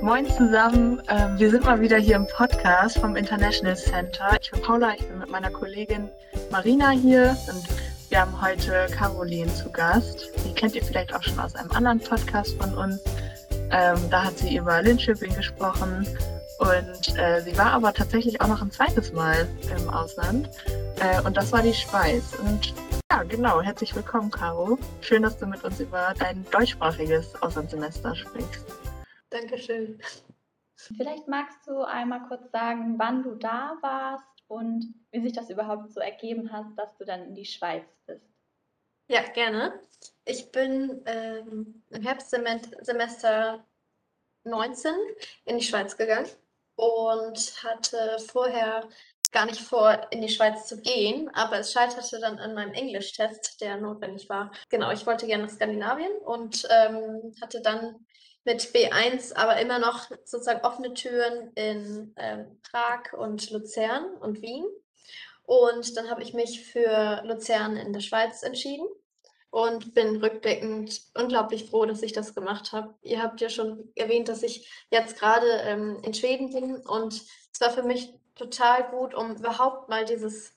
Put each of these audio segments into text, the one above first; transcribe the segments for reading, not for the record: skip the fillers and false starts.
Moin zusammen, wir sind mal wieder hier im Podcast vom International Center. Ich bin Paula, ich bin mit meiner Kollegin Marina hier und wir haben heute Caroline zu Gast. Die kennt ihr vielleicht auch schon aus einem anderen Podcast von uns. Da hat sie über Linköping gesprochen und sie war aber tatsächlich auch noch ein zweites Mal im Ausland und das war die Schweiz. Und ja, genau, herzlich willkommen, Caro. Schön, dass du mit uns über dein deutschsprachiges Auslandssemester sprichst. Dankeschön. Vielleicht magst du einmal kurz sagen, wann du da warst und wie sich das überhaupt so ergeben hat, dass du dann in die Schweiz bist. Ja, gerne. Ich bin im Herbstsemester 19 in die Schweiz gegangen und hatte vorher gar nicht vor, in die Schweiz zu gehen, aber es scheiterte dann an meinem Englisch-Test, der notwendig war. Genau, ich wollte gerne nach Skandinavien und hatte dann mit B1 aber immer noch sozusagen offene Türen in Prag und Luzern und Wien. Und dann habe ich mich für Luzern in der Schweiz entschieden und bin rückblickend unglaublich froh, dass ich das gemacht habe. Ihr habt ja schon erwähnt, dass ich jetzt gerade in Schweden bin und es war für mich total gut, um überhaupt mal dieses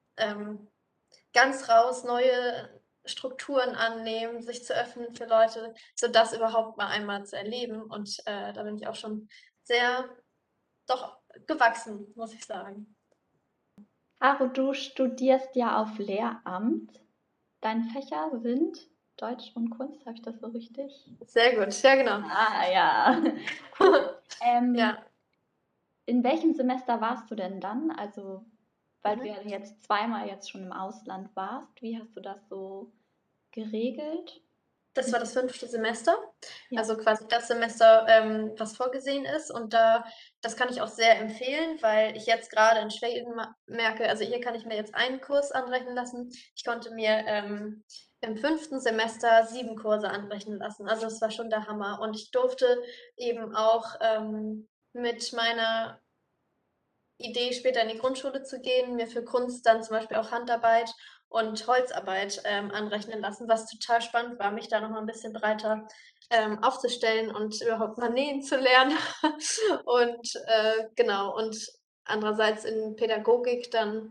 ganz raus, neue Strukturen annehmen, sich zu öffnen für Leute, so das überhaupt mal einmal zu erleben. Und da bin ich auch schon sehr doch gewachsen, muss ich sagen. Caro, du studierst ja auf Lehramt. Deine Fächer sind Deutsch und Kunst, habe ich das so richtig? Sehr gut, ja genau. Ah ja, cool. Ja. In welchem Semester warst du denn dann? Also, weil Mhm. du ja jetzt zweimal jetzt schon im Ausland warst, wie hast du das so geregelt? Das war das 5. Semester, Ja. also quasi das Semester, was vorgesehen ist. Und das kann ich auch sehr empfehlen, weil ich jetzt gerade in Schweden merke, also hier kann ich mir jetzt einen Kurs anrechnen lassen. Ich konnte mir im 5. Semester 7 Kurse anrechnen lassen. Also das war schon der Hammer. Und ich durfte eben auch mit meiner Idee, später in die Grundschule zu gehen, mir für Kunst dann zum Beispiel auch Handarbeit und Holzarbeit anrechnen lassen, was total spannend war, mich da noch mal ein bisschen breiter aufzustellen und überhaupt mal nähen zu lernen. Und genau, und andererseits in Pädagogik dann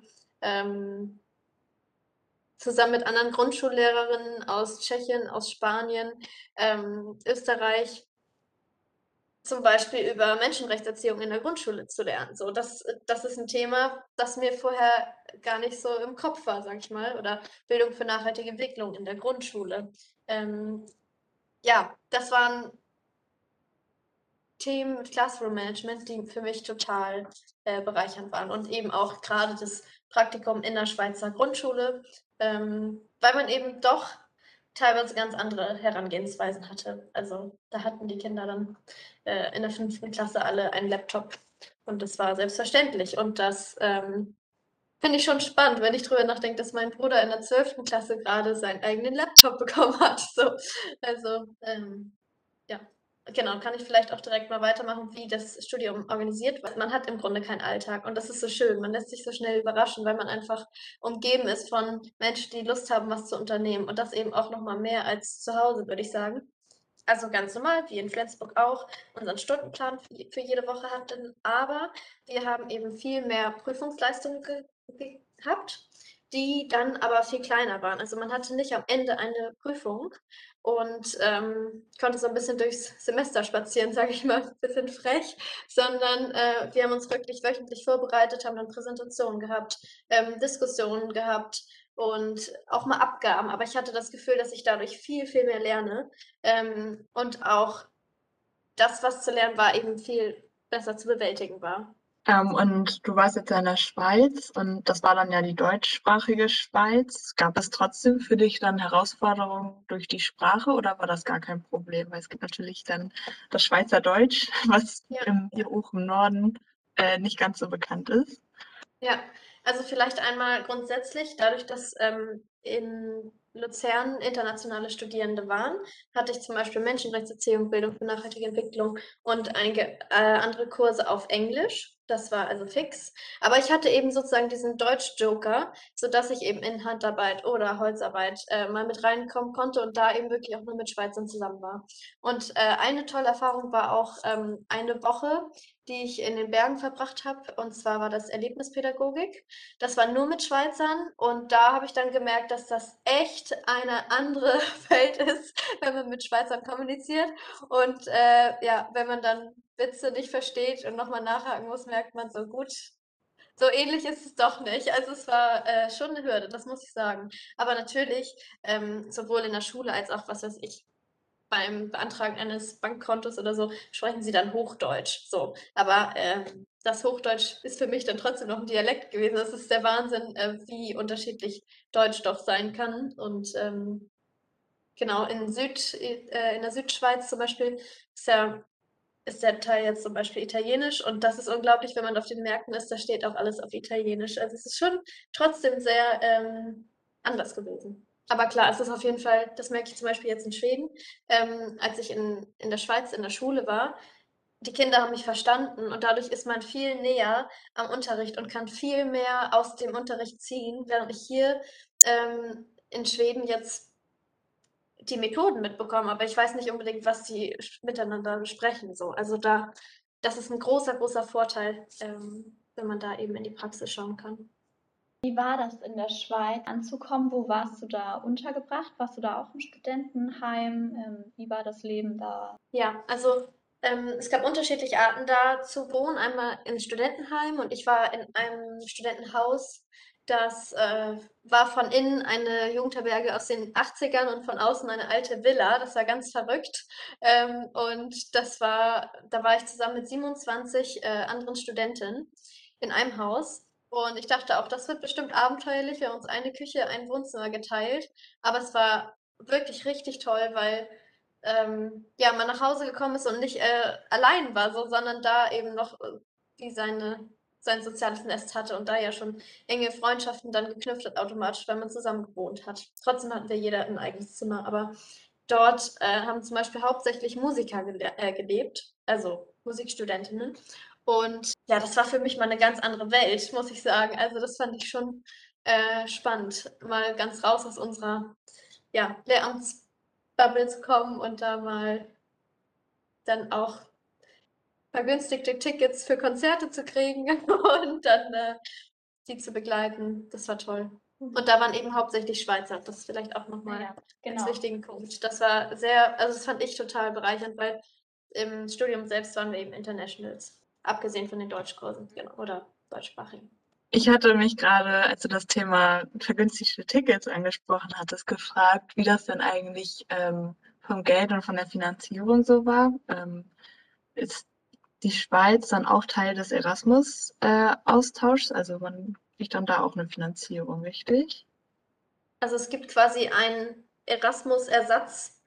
zusammen mit anderen Grundschullehrerinnen aus Tschechien, aus Spanien, Österreich zum Beispiel über Menschenrechtserziehung in der Grundschule zu lernen. So, das ist ein Thema, das mir vorher gar nicht so im Kopf war, sag ich mal, oder Bildung für nachhaltige Entwicklung in der Grundschule. Ja, das waren Themen mit Classroom Management, die für mich total bereichernd waren und eben auch gerade das Praktikum in der Schweizer Grundschule, weil man eben doch teilweise ganz andere Herangehensweisen hatte. Also da hatten die Kinder dann in der 5. Klasse alle einen Laptop und das war selbstverständlich. Und das finde ich schon spannend, wenn ich drüber nachdenke, dass mein Bruder in der 12. Klasse gerade seinen eigenen Laptop bekommen hat. So, also ja, genau, kann ich vielleicht auch direkt mal weitermachen, wie das Studium organisiert wird. Man hat im Grunde keinen Alltag und das ist so schön. Man lässt sich so schnell überraschen, weil man einfach umgeben ist von Menschen, die Lust haben, was zu unternehmen und das eben auch noch mal mehr als zu Hause, würde ich sagen. Also ganz normal, wie in Flensburg auch, unseren Stundenplan für jede Woche hatten, aber wir haben eben viel mehr Prüfungsleistungen gehabt, die dann aber viel kleiner waren. Also man hatte nicht am Ende eine Prüfung und konnte so ein bisschen durchs Semester spazieren, sage ich mal, ein bisschen frech, sondern wir haben uns wirklich wöchentlich vorbereitet, haben dann Präsentationen gehabt, Diskussionen gehabt und auch mal Abgaben. Aber ich hatte das Gefühl, dass ich dadurch viel, viel mehr lerne. Und auch das, was zu lernen war, eben viel besser zu bewältigen war. Und du warst jetzt ja in der Schweiz und das war dann ja die deutschsprachige Schweiz. Gab es trotzdem für dich dann Herausforderungen durch die Sprache oder war das gar kein Problem? Weil es gibt natürlich dann das Schweizerdeutsch, was Ja. hier hoch im Norden nicht ganz so bekannt ist. Ja, also vielleicht einmal grundsätzlich, dadurch, dass in Luzern internationale Studierende waren, hatte ich zum Beispiel Menschenrechtserziehung, Bildung für nachhaltige Entwicklung und einige andere Kurse auf Englisch. Das war also fix. Aber ich hatte eben sozusagen diesen Deutsch-Joker, sodass ich eben in Handarbeit oder Holzarbeit mal mit reinkommen konnte und da eben wirklich auch nur mit Schweizern zusammen war. Und eine tolle Erfahrung war auch eine Woche, die ich in den Bergen verbracht habe. Und zwar war das Erlebnispädagogik. Das war nur mit Schweizern und da habe ich dann gemerkt, dass das echt eine andere Welt ist, wenn man mit Schweizern kommuniziert. Und ja, wenn man dann Witze nicht versteht und nochmal nachhaken muss, merkt man so gut. So ähnlich ist es doch nicht. Also es war schon eine Hürde, das muss ich sagen. Aber natürlich, sowohl in der Schule als auch, was weiß ich, beim Beantragen eines Bankkontos oder so, sprechen sie dann Hochdeutsch. So. Aber das Hochdeutsch ist für mich dann trotzdem noch ein Dialekt gewesen. Das ist der Wahnsinn, wie unterschiedlich Deutsch doch sein kann. Und genau, in der Südschweiz zum Beispiel ist der Teil jetzt zum Beispiel Italienisch und das ist unglaublich, wenn man auf den Märkten ist, da steht auch alles auf Italienisch. Also es ist schon trotzdem sehr anders gewesen. Aber klar, es ist auf jeden Fall, das merke ich zum Beispiel jetzt in Schweden, als ich in der Schweiz in der Schule war, die Kinder haben mich verstanden und dadurch ist man viel näher am Unterricht und kann viel mehr aus dem Unterricht ziehen, während ich hier in Schweden jetzt die Methoden mitbekommen, aber ich weiß nicht unbedingt, was die miteinander besprechen. So. Also das ist ein großer, großer Vorteil, wenn man da eben in die Praxis schauen kann. Wie war das in der Schweiz anzukommen? Wo warst du da untergebracht? Warst du da auch im Studentenheim? Wie war das Leben da? Ja, also es gab unterschiedliche Arten da zu wohnen. Einmal im Studentenheim und ich war in einem Studentenhaus. Das war von innen eine Jugendherberge aus den 80ern und von außen eine alte Villa. Das war ganz verrückt. Und da war ich zusammen mit 27 anderen Studenten in einem Haus. Und ich dachte auch, das wird bestimmt abenteuerlich. Wir haben uns eine Küche, ein Wohnzimmer geteilt. Aber es war wirklich richtig toll, weil ja, man nach Hause gekommen ist und nicht allein war, so, sondern da eben noch wie sein soziales Nest hatte und da ja schon enge Freundschaften dann geknüpft hat, automatisch, weil man zusammen gewohnt hat. Trotzdem hatten wir jeder ein eigenes Zimmer, aber dort haben zum Beispiel hauptsächlich Musiker gelebt, also Musikstudentinnen. Und ja, das war für mich mal eine ganz andere Welt, muss ich sagen. Also das fand ich schon spannend, mal ganz raus aus unserer ja, Lehramtsbubble zu kommen und da mal dann auch vergünstigte Tickets für Konzerte zu kriegen und dann die zu begleiten. Das war toll. Und da waren eben hauptsächlich Schweizer. Das ist vielleicht auch nochmal Ja, als genau. wichtigen Punkt. Das war also das fand ich total bereichernd, weil im Studium selbst waren wir eben Internationals. Abgesehen von den Deutschkursen, genau, oder deutschsprachigen. Ich hatte mich gerade, als du das Thema vergünstigte Tickets angesprochen hattest, gefragt, wie das denn eigentlich vom Geld und von der Finanzierung so war. Ist die Schweiz dann auch Teil des Erasmus-Austauschs? Also man kriegt dann da auch eine Finanzierung, richtig? Also es gibt quasi ein Erasmus-Ersatz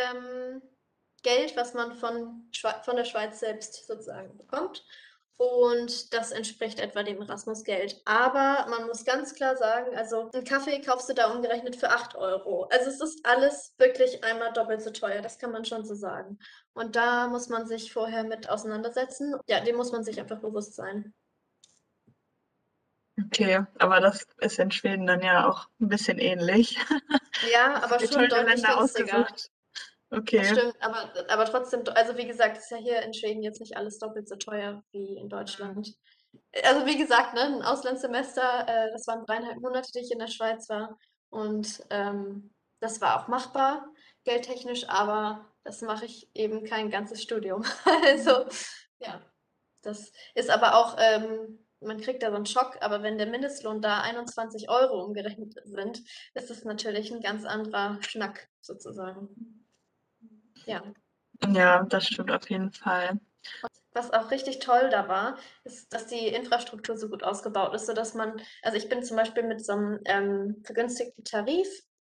Geld, was man von der Schweiz selbst sozusagen bekommt. Und das entspricht etwa dem Erasmus-Geld. Aber man muss ganz klar sagen, also einen Kaffee kaufst du da umgerechnet für 8 Euro. Also es ist alles wirklich einmal doppelt so teuer, das kann man schon so sagen. Und da muss man sich vorher mit auseinandersetzen. Ja, dem muss man sich einfach bewusst sein. Okay, aber das ist in Schweden dann ja auch ein bisschen ähnlich. Ja, Hast aber du dir schon teure deutlich Länder günstiger. ausgesucht? Das Okay. stimmt, aber trotzdem, also wie gesagt, ist ja hier in Schweden jetzt nicht alles doppelt so teuer wie in Deutschland. Also wie gesagt, ne, ein Auslandssemester, das waren 3,5 Monate, die ich in der Schweiz war. Und das war auch machbar, geldtechnisch, aber das mache ich eben kein ganzes Studium. Also, ja, das ist aber auch, man kriegt da so einen Schock, aber wenn der Mindestlohn da 21 Euro umgerechnet sind, ist das natürlich ein ganz anderer Schnack sozusagen. Ja. Ja, das stimmt auf jeden Fall. Was auch richtig toll da war, ist, dass die Infrastruktur so gut ausgebaut ist, sodass man, also ich bin zum Beispiel mit so einem vergünstigten Tarif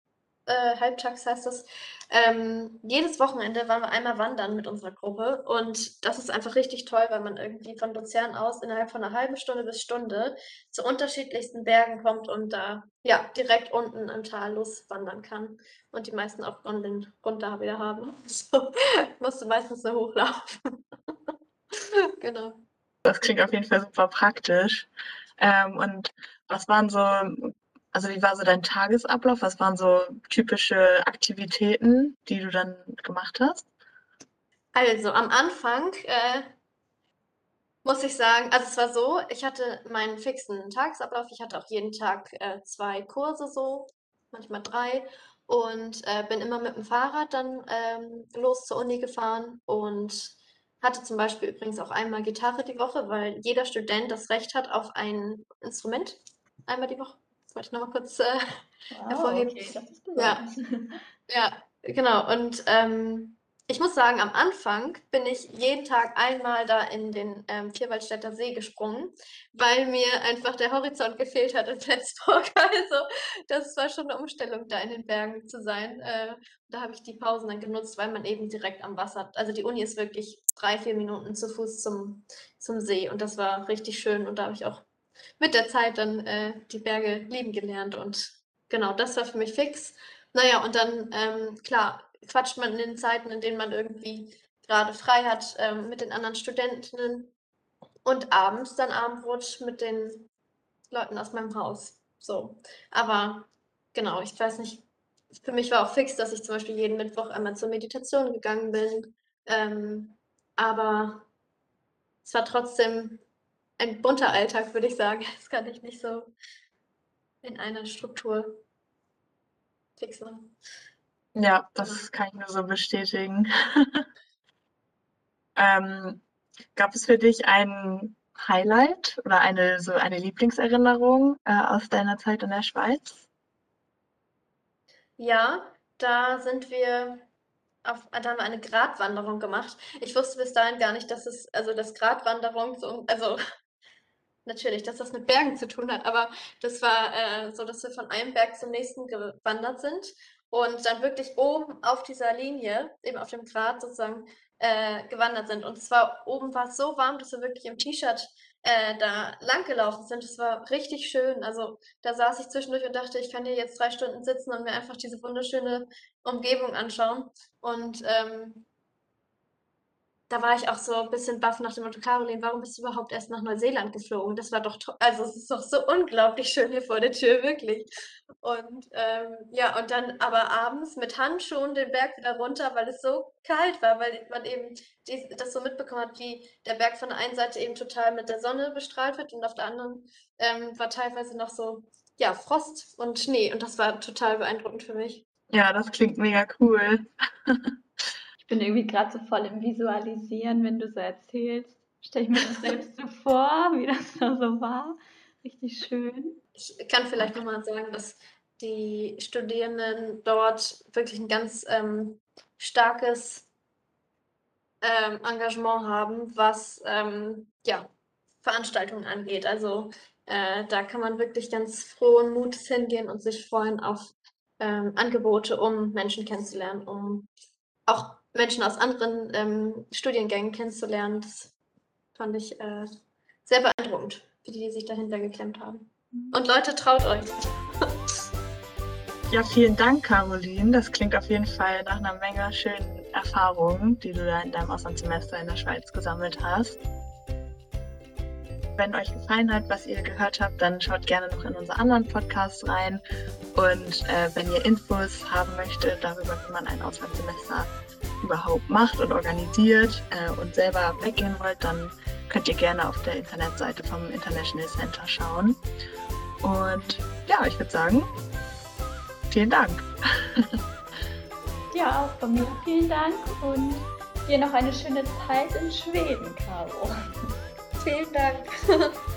halbtags heißt das. Jedes Wochenende waren wir einmal wandern mit unserer Gruppe und das ist einfach richtig toll, weil man irgendwie von Luzern aus innerhalb von einer halben Stunde bis Stunde zu unterschiedlichsten Bergen kommt und da ja direkt unten im Tal loswandern kann und die meisten auch Gondeln runter wieder haben. So musst du meistens nur hochlaufen. Genau. Das klingt auf jeden Fall super praktisch. Und was waren so, also wie war so dein Tagesablauf? Was waren so typische Aktivitäten, die du dann gemacht hast? Also am Anfang muss ich sagen, also es war so, ich hatte meinen fixen Tagesablauf. Ich hatte auch jeden Tag 2 Kurse so, manchmal 3 und bin immer mit dem Fahrrad dann los zur Uni gefahren und hatte zum Beispiel übrigens auch einmal Gitarre die Woche, weil jeder Student das Recht hat auf ein Instrument einmal die Woche. Das wollte ich nochmal kurz Wow, hervorheben. okay, das ist Ja, besonders. ja, genau. Und ich muss sagen, am Anfang bin ich jeden Tag einmal da in den Vierwaldstätter See gesprungen, weil mir einfach der Horizont gefehlt hat in Flensburg. Also das war schon eine Umstellung, da in den Bergen zu sein. Da habe ich die Pausen dann genutzt, weil man eben direkt am Wasser, also die Uni ist wirklich 3, 4 Minuten zu Fuß zum See und das war richtig schön und da habe ich auch mit der Zeit dann die Berge lieben gelernt und genau, das war für mich fix. Naja, und dann, klar, quatscht man in den Zeiten, in denen man irgendwie gerade frei hat, mit den anderen Studentinnen und abends dann Abendbrot mit den Leuten aus meinem Haus. So. Aber genau, ich weiß nicht, für mich war auch fix, dass ich zum Beispiel jeden Mittwoch einmal zur Meditation gegangen bin. Aber es war trotzdem ein bunter Alltag, würde ich sagen. Das kann ich nicht so in einer Struktur fix machen. Ja, Genau. das kann ich nur so bestätigen. Gab es für dich ein Highlight oder eine Lieblingserinnerung aus deiner Zeit in der Schweiz? Ja, da haben wir eine Gratwanderung gemacht. Ich wusste bis dahin gar nicht, dass Gratwanderung also natürlich, dass das mit Bergen zu tun hat, aber das war so, dass wir von einem Berg zum nächsten gewandert sind und dann wirklich oben auf dieser Linie, eben auf dem Grat sozusagen, gewandert sind. Und oben war es so warm, dass wir wirklich im T-Shirt da lang gelaufen sind. Es war richtig schön. Also da saß ich zwischendurch und dachte, ich kann hier jetzt 3 Stunden sitzen und mir einfach diese wunderschöne Umgebung anschauen. Und da war ich auch so ein bisschen baff nach dem Motto: „Caroline, warum bist du überhaupt erst nach Neuseeland geflogen? Das war doch also, es ist doch so unglaublich schön hier vor der Tür, wirklich.“ Und, ja, und dann aber abends mit Handschuhen den Berg wieder runter, weil es so kalt war, weil man eben das so mitbekommen hat, wie der Berg von der einen Seite eben total mit der Sonne bestrahlt wird und auf der anderen, war teilweise noch so, ja, Frost und Schnee und das war total beeindruckend für mich. Ja, das klingt mega cool. Ich bin irgendwie gerade so voll im Visualisieren, wenn du so erzählst. Stelle ich mir das selbst so vor, wie das da so war. Richtig schön. Ich kann vielleicht noch mal sagen, dass die Studierenden dort wirklich ein ganz starkes Engagement haben, was ja, Veranstaltungen angeht. Also da kann man wirklich ganz frohen Mutes hingehen und sich freuen auf Angebote, um Menschen kennenzulernen, um auch Menschen aus anderen Studiengängen kennenzulernen. Das fand ich sehr beeindruckend, wie die sich dahinter geklemmt haben. Und Leute, traut euch. Ja, vielen Dank, Caroline. Das klingt auf jeden Fall nach einer Menge schönen Erfahrungen, die du da in deinem Auslandssemester in der Schweiz gesammelt hast. Wenn euch gefallen hat, was ihr gehört habt, dann schaut gerne noch in unsere anderen Podcasts rein. Und wenn ihr Infos haben möchtet darüber, wie man ein Auslandssemester überhaupt macht und organisiert und selber weggehen wollt, dann könnt ihr gerne auf der Internetseite vom International Center schauen. Und ja, ich würde sagen, vielen Dank. Ja, auch von mir vielen Dank und dir noch eine schöne Zeit in Schweden, Caro. Vielen Dank.